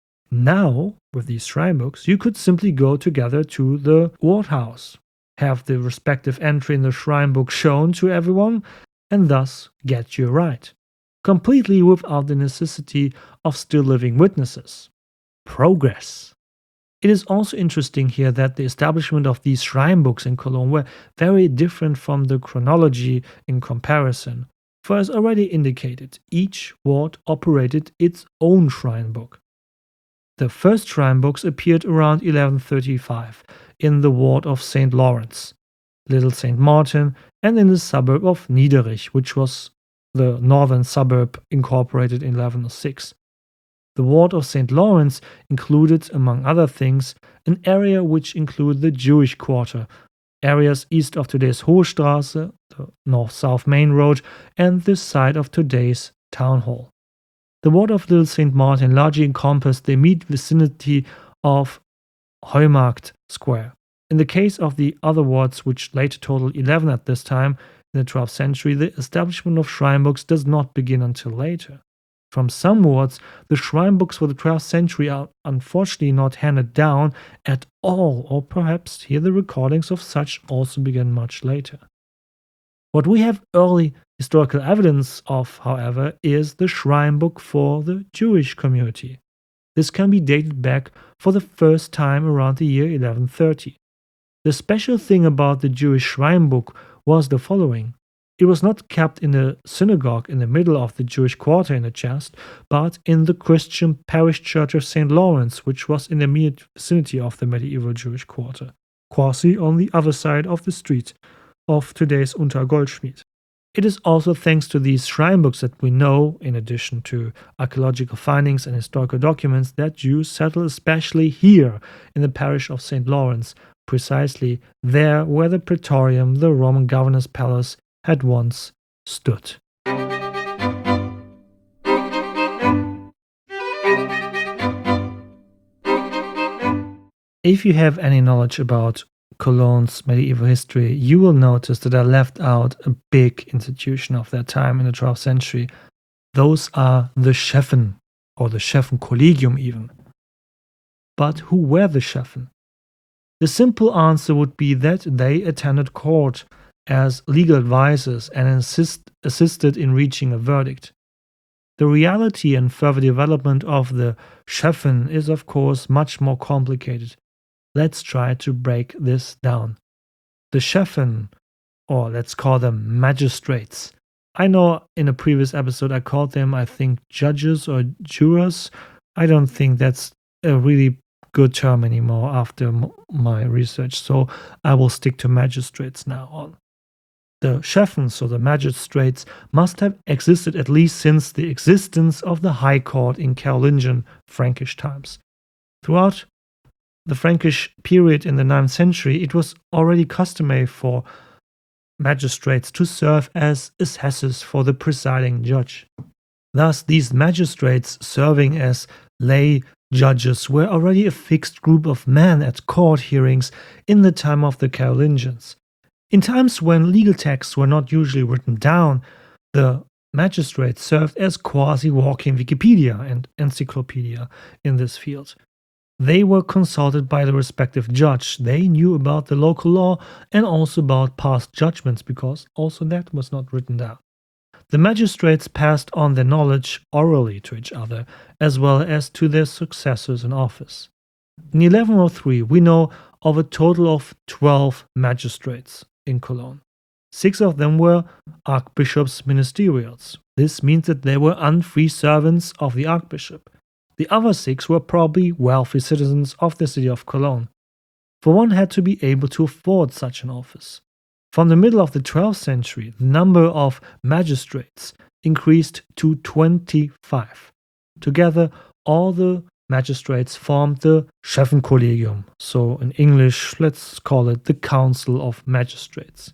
Now, with these shrine books, you could simply go together to the ward house, have the respective entry in the shrine book shown to everyone, and thus get you right, completely without the necessity of still living witnesses. Progress. It is also interesting here that the establishment of these shrine books in Cologne were very different from the chronology in comparison, for as already indicated, each ward operated its own shrine book. The first shrine books appeared around 1135 in the ward of St. Lawrence, Little St. Martin, and in the suburb of Niederich, which was the northern suburb incorporated in 1106. The ward of St. Lawrence included, among other things, an area which included the Jewish quarter, areas east of today's Hochstraße, the north-south main road, and the site of today's town hall. The ward of Little St. Martin largely encompassed the immediate vicinity of Heumarkt Square. In the case of the other wards, which later totaled 11 at this time, in the 12th century, the establishment of shrine books does not begin until later. From some wards, the shrine books for the 12th century are unfortunately not handed down at all, or perhaps here the recordings of such also began much later. What we have early historical evidence of, however, is the shrine book for the Jewish community. This can be dated back for the first time around the year 1130. The special thing about the Jewish shrine book was the following. It was not kept in the synagogue in the middle of the Jewish quarter in a chest, but in the Christian parish church of St. Lawrence, which was in the immediate vicinity of the medieval Jewish quarter, quasi on the other side of the street of today's Untergoldschmied. It is also thanks to these shrine books that we know, in addition to archaeological findings and historical documents, that Jews settled especially here in the parish of St. Lawrence, precisely there where the Praetorium, the Roman governor's palace, had once stood. If you have any knowledge about Cologne's medieval history, you will notice that I left out a big institution of that time in the 12th century. Those are the Schöffen, or the Schöffenkollegium even. But who were the Schöffen? The simple answer would be that they attended court as legal advisors and assisted in reaching a verdict. The reality and further development of the Schöffen is of course much more complicated. Let's try to break this down. The Schöffen, or let's call them magistrates. I know in a previous episode I called them, I think, judges or jurors. I don't think that's a really good term anymore after my research, so I will stick to magistrates now on. The Schöffen, so the magistrates, must have existed at least since the existence of the High Court in Carolingian Frankish times. Throughout the Frankish period in the 9th century, it was already customary for magistrates to serve as assessors for the presiding judge. Thus, these magistrates serving as lay judges were already a fixed group of men at court hearings in the time of the Carolingians. In times when legal texts were not usually written down, the magistrates served as quasi-walking Wikipedia and encyclopedia in this field. They were consulted by the respective judge. They knew about the local law and also about past judgments, because also that was not written down. The magistrates passed on their knowledge orally to each other, as well as to their successors in office. In 1103, we know of a total of 12 magistrates in Cologne. 6 of them were archbishops' ministerials. This means that they were unfree servants of the archbishop. The other 6 were probably wealthy citizens of the city of Cologne, for one had to be able to afford such an office. From the middle of the 12th century, the number of magistrates increased to 25. Together, all the magistrates formed the Schöffenkollegium, so in English, let's call it the Council of Magistrates.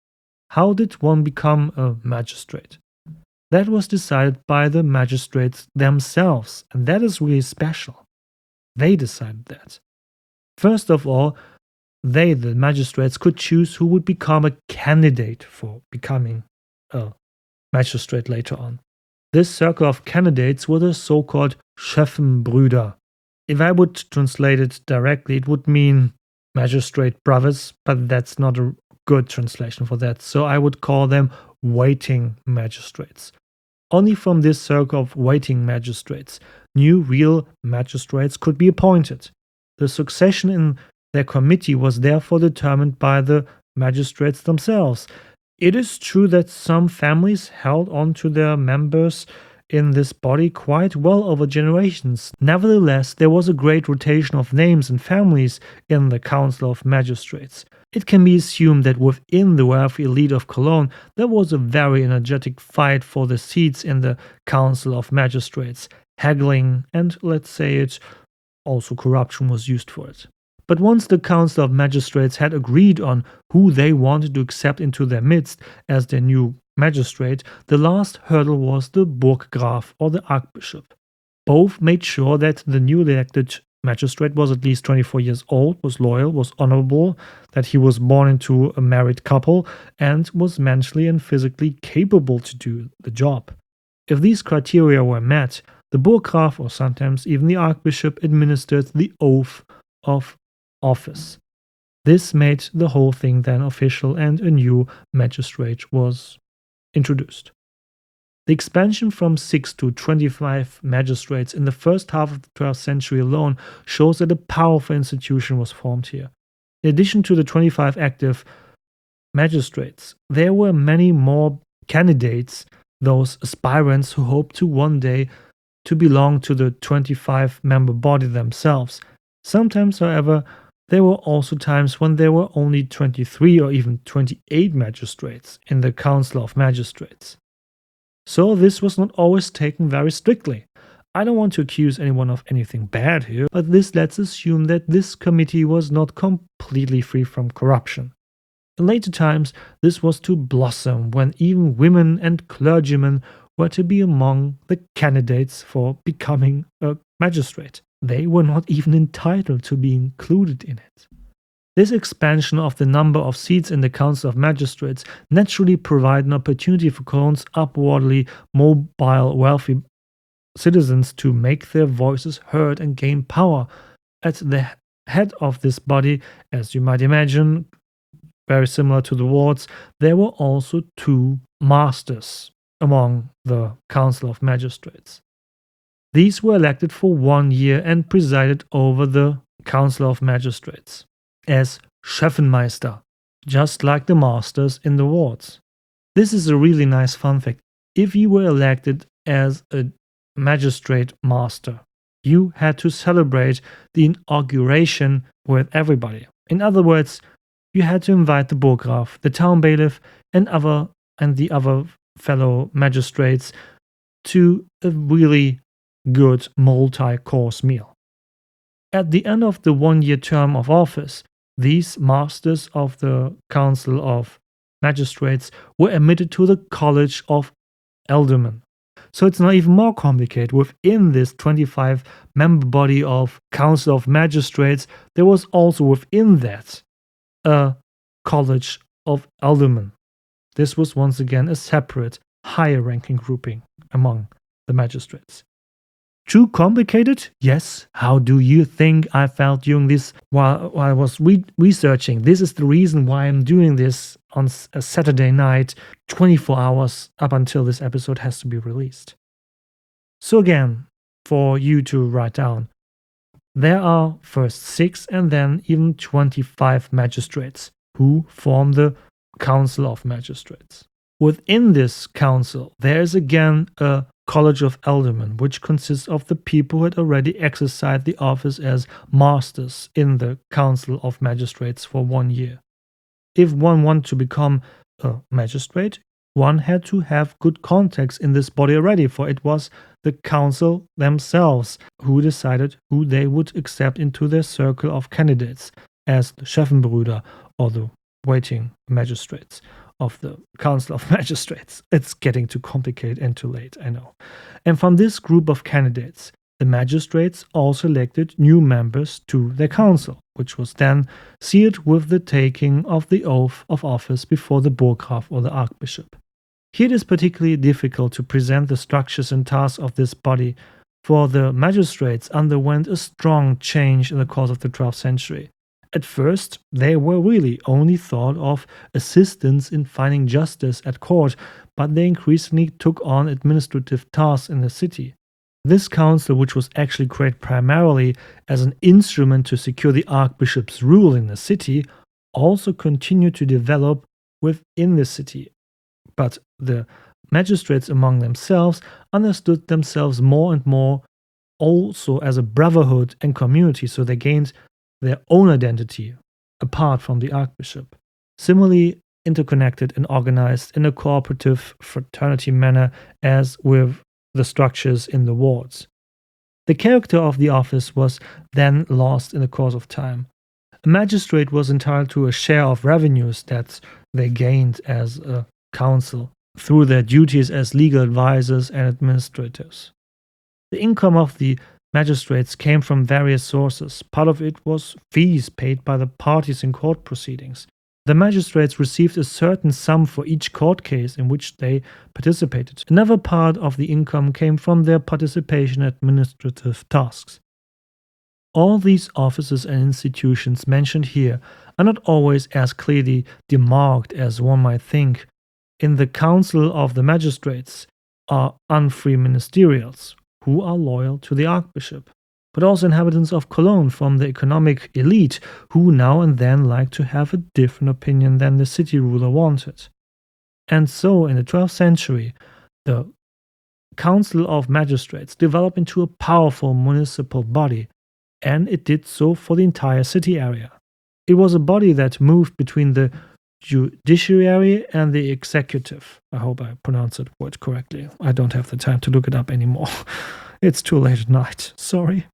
How did one become a magistrate? That was decided by the magistrates themselves, and that is really special. They decided that. First of all, they, the magistrates, could choose who would become a candidate for becoming a magistrate later on. This circle of candidates were the so-called Schöffenbrüder. If I would translate it directly, it would mean magistrate brothers, but that's not a good translation for that, so I would call them waiting magistrates. Only from this circle of waiting magistrates, new real magistrates could be appointed. The succession in their committee was therefore determined by the magistrates themselves. It is true that some families held on to their members in this body quite well over generations. Nevertheless, there was a great rotation of names and families in the Council of Magistrates. It can be assumed that within the wealthy elite of Cologne, there was a very energetic fight for the seats in the Council of Magistrates. Haggling and, let's say it, also corruption was used for it. But once the Council of Magistrates had agreed on who they wanted to accept into their midst as their new magistrate, the last hurdle was the Burggraf or the Archbishop. Both made sure that the newly elected magistrate was at least 24 years old, was loyal, was honorable, that he was born into a married couple, and was mentally and physically capable to do the job. If these criteria were met, the Burggraf, or sometimes even the Archbishop, administered the oath of office. This made the whole thing then official, and a new magistrate was introduced. The expansion from 6 to 25 magistrates in the first half of the 12th century alone shows that a powerful institution was formed here. In addition to the 25 active magistrates, there were many more candidates, those aspirants who hoped to one day to belong to the 25-member body themselves. Sometimes, however, there were also times when there were only 23 or even 28 magistrates in the Council of Magistrates. So this was not always taken very strictly. I don't want to accuse anyone of anything bad here, but this lets assume that this committee was not completely free from corruption. In later times, this was to blossom when even women and clergymen were to be among the candidates for becoming a magistrate. They were not even entitled to be included in it. This expansion of the number of seats in the Council of Magistrates naturally provided an opportunity for Cologne's upwardly mobile, wealthy citizens to make their voices heard and gain power. At the head of this body, as you might imagine, very similar to the wards, there were also 2 masters among the Council of Magistrates. These were elected for 1 year and presided over the Council of Magistrates as Schöffenmeister, just like the masters in the wards. This is a really nice fun fact. If you were elected as a magistrate master, you had to celebrate the inauguration with everybody. In other words, you had to invite the Burggraf, the town bailiff, and the other fellow magistrates to a really good multi-course meal. At the end of the 1-year term of office, these masters of the Council of Magistrates were admitted to the College of Aldermen. So it's not even more complicated. Within this 25-member body of Council of Magistrates, there was also within that a College of Aldermen. This was once again a separate, higher ranking grouping among the magistrates. Too complicated? Yes. How do you think I felt during this while I was researching? This is the reason why I'm doing this on a Saturday night, 24 hours up until this episode has to be released. So again, for you to write down, there are first 6 and then even 25 magistrates who form the Council of Magistrates. Within this council, there is again a College of Aldermen, which consists of the people who had already exercised the office as masters in the Council of Magistrates for 1 year. If one wanted to become a magistrate, one had to have good contacts in this body already, for it was the council themselves who decided who they would accept into their circle of candidates as the Scheffenbrüder, or the waiting magistrates of the Council of Magistrates. It's getting too complicated and too late, I know. And from this group of candidates, the magistrates also elected new members to their council, which was then sealed with the taking of the oath of office before the Burggraf or the Archbishop. Here it is particularly difficult to present the structures and tasks of this body, for the magistrates underwent a strong change in the course of the 12th century. At first, they were really only thought of assistants in finding justice at court, but they increasingly took on administrative tasks in the city. This council, which was actually created primarily as an instrument to secure the archbishop's rule in the city, also continued to develop within the city. But the magistrates among themselves understood themselves more and more also as a brotherhood and community, so they gained their own identity apart from the archbishop, similarly interconnected and organized in a cooperative fraternity manner as with the structures in the wards. The character of the office was then lost in the course of time. A magistrate was entitled to a share of revenues that they gained as a council through their duties as legal advisors and administrators. The income of the magistrates came from various sources. Part of it was fees paid by the parties in court proceedings. The magistrates received a certain sum for each court case in which they participated. Another part of the income came from their participation in administrative tasks. All these offices and institutions mentioned here are not always as clearly demarked as one might think. In the Council of the Magistrates are unfree ministerials, who are loyal to the archbishop, but also inhabitants of Cologne from the economic elite who now and then like to have a different opinion than the city ruler wanted. And so in the 12th century, the Council of Magistrates developed into a powerful municipal body, and it did so for the entire city area. It was a body that moved between the judiciary and the executive. I hope I pronounced that word correctly. I don't have the time to look it up anymore. It's too late at night. Sorry.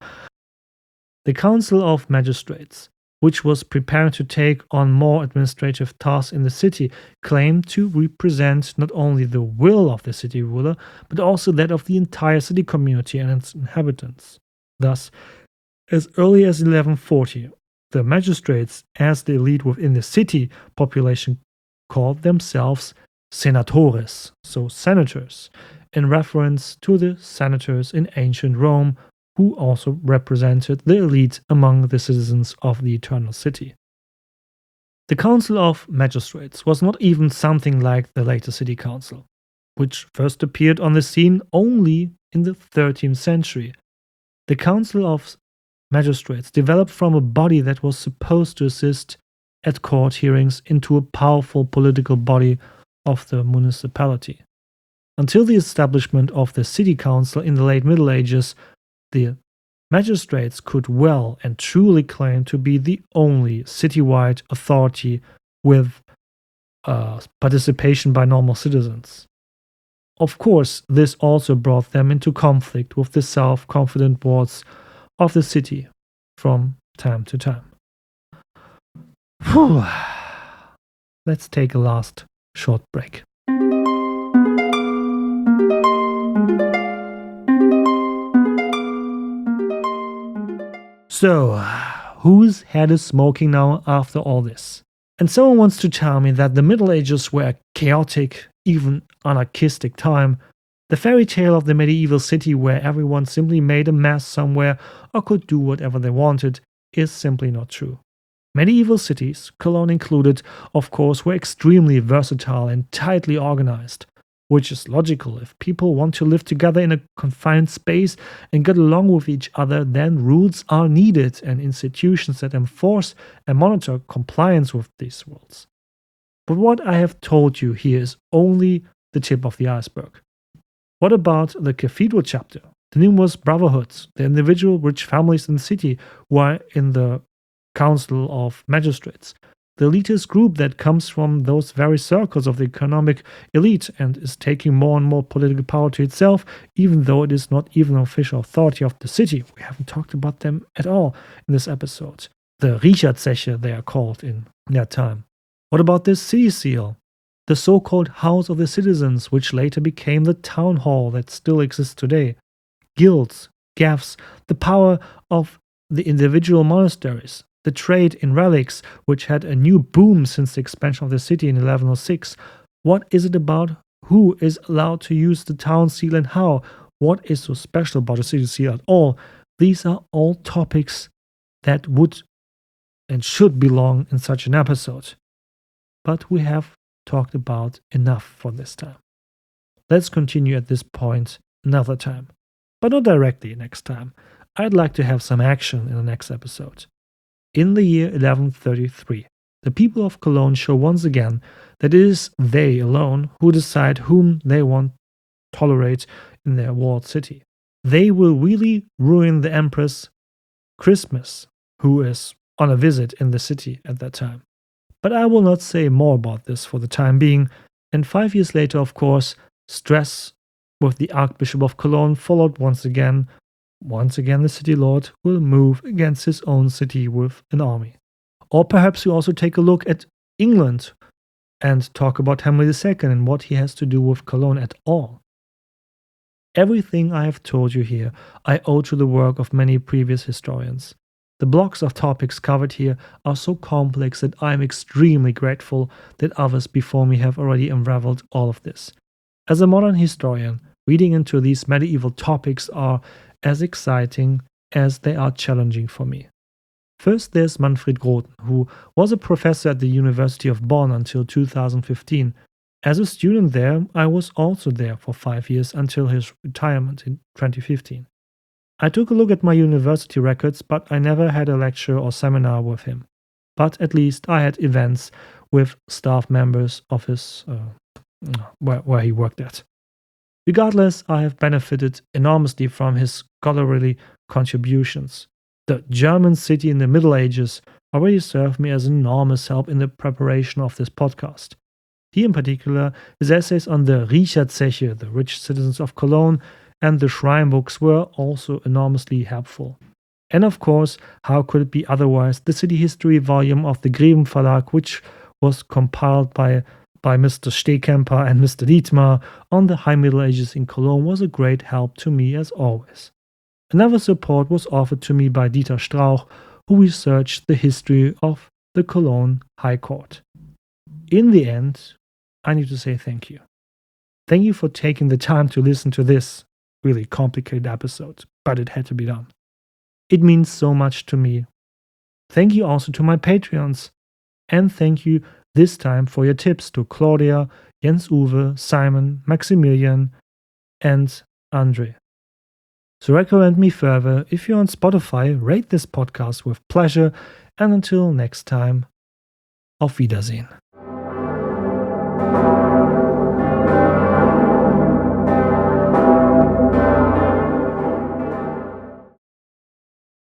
The Council of Magistrates, which was preparing to take on more administrative tasks in the city, claimed to represent not only the will of the city ruler, but also that of the entire city community and its inhabitants. Thus, as early as 1140, the magistrates, as the elite within the city population, called themselves senatores, so senators, in reference to the senators in ancient Rome, who also represented the elite among the citizens of the Eternal City. The Council of Magistrates was not even something like the later City Council, which first appeared on the scene only in the 13th century. The Council of Magistrates developed from a body that was supposed to assist at court hearings into a powerful political body of the municipality. Until the establishment of the City Council in the late Middle Ages, the magistrates could well and truly claim to be the only citywide authority with participation by normal citizens. Of course, this also brought them into conflict with the self-confident wards of the city from time to time. Whew. Let's take a last short break. So, whose head is smoking now after all this? And someone wants to tell me that the Middle Ages were a chaotic, even anarchistic time, the fairy tale of the medieval city where everyone simply made a mess somewhere or could do whatever they wanted, is simply not true. Medieval cities, Cologne included, of course, were extremely versatile and tightly organized, which is logical. If people want to live together in a confined space and get along with each other, then rules are needed and institutions that enforce and monitor compliance with these rules. But what I have told you here is only the tip of the iceberg. What about the cathedral chapter, the numerous brotherhoods, the individual rich families in the city who are in the Council of Magistrates, the elitist group that comes from those very circles of the economic elite and is taking more and more political power to itself, even though it is not even an official authority of the city? We haven't talked about them at all in this episode. The Richardzeche, they are called in their time. What about this city seal? The so-called House of the Citizens, which later became the town hall that still exists today. Guilds, gaffs, the power of the individual monasteries, the trade in relics, which had a new boom since the expansion of the city in 1106. What is it about? Who is allowed to use the town seal and how? What is so special about the city seal at all? These are all topics that would and should belong in such an episode. But we have talked about enough for this time. Let's continue at this point another time, but not directly next time. I'd like to have some action in the next episode. In the year 1133, the people of Cologne show once again that it is they alone who decide whom they want to tolerate in their walled city. They will really ruin the Empress Christmas, who is on a visit in the city at that time. But I will not say more about this for the time being, and 5 years later, of course, stress with the Archbishop of Cologne followed once again. Once again, the city lord will move against his own city with an army. Or perhaps we also take a look at England and talk about Henry II and what he has to do with Cologne at all. Everything I have told you here, I owe to the work of many previous historians. The blocks of topics covered here are so complex that I am extremely grateful that others before me have already unraveled all of this. As a modern historian, reading into these medieval topics are as exciting as they are challenging for me. First, there's Manfred Groten, who was a professor at the University of Bonn until 2015. As a student there, I was also there for 5 years until his retirement in 2015. I took a look at my university records, but I never had a lecture or seminar with him. But at least I had events with staff members of his where he worked at. Regardless, I have benefited enormously from his scholarly contributions. The German city in the Middle Ages already served me as enormous help in the preparation of this podcast. He in particular, his essays on the Richardzeche, the rich citizens of Cologne, and the shrine books were also enormously helpful. And of course, how could it be otherwise, the city history volume of the Greven Verlag, which was compiled by Mr. Stehkemper and Mr. Dietmar on the High Middle Ages in Cologne, was a great help to me as always. Another support was offered to me by Dieter Strauch, who researched the history of the Cologne High Court. In the end, I need to say thank you. Thank you for taking the time to listen to this really complicated episode, but it had to be done. It means so much to me. Thank you also to my Patreons, and thank you this time for your tips to Claudia, Jens-Uwe, Simon, Maximilian, and Andre. So recommend me further. If you're on Spotify, rate this podcast with pleasure, and until next time, auf Wiedersehen.